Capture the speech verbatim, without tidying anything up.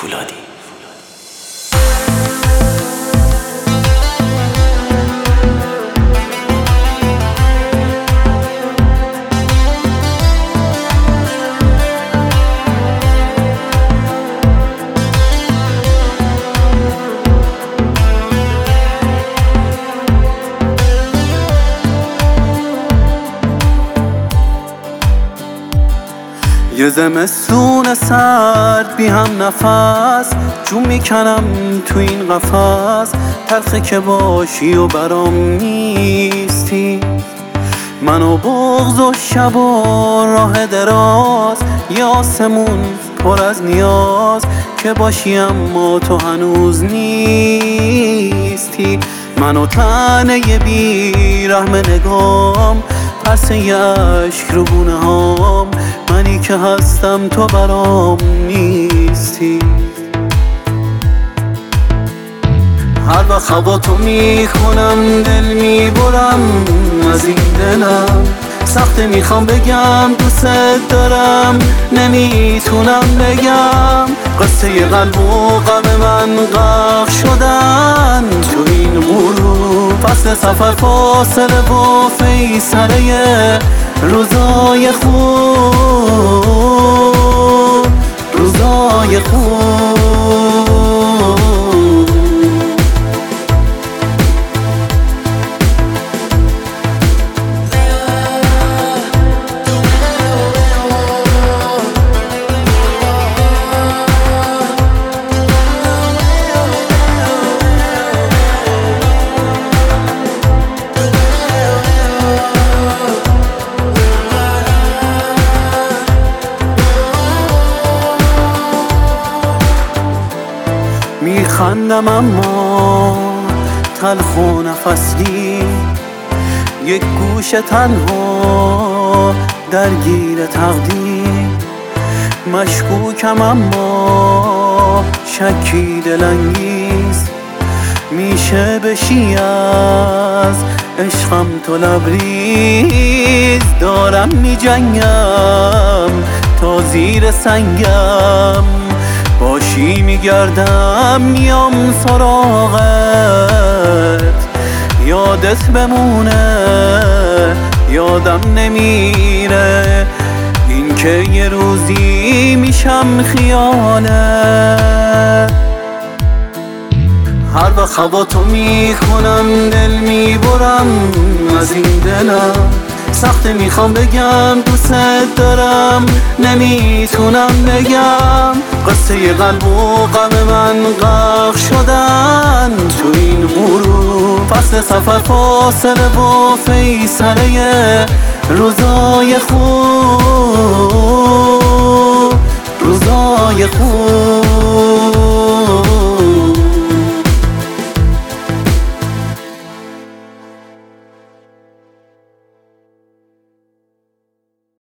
فولادی. یه زمستون سرد بی هم نفس جون میکنم تو این قفس، تلخه که باشی و برام نیستی. من و بغض و شب و راه دراز، یه آسمون پر از نیاز که باشی اما تو هنوز نیستی. من و تنه بی رحم نگام، پرسه ی عشق رو گونه هام، منی که هستم تو برام نیستی. هر وقت هوا تو میخونم دل میبرم از این دلم، سخته میخوام بگم دوست دارم نمیتونم بگم. قصه ی قلب و غم من غرق شدن تو این غروب، فصل سفر فاصله و فیصله روزای خوب، روزای خوب. میخندم اما تلخ و نفسی، یک گوش تنها درگیر تقدیر. مشکوکم اما شکی دلانگیز، میشه بشی از عشقم تو لبریز. دارم میجنگم تا زیر سنگم باشی، میگردم میام سراغت، یادت بمونه یادم نمیره، این که یه روزی میشم خیالت. هر وقت هوا تو میخونم دل میبرم از این دلم، سخته میخوام بگم دوست دارم نمیتونم بگم. قصه ی قلب و غم من غرق شدن تو این غروب، فصل سفر فاصله و فیصله روزای خوب،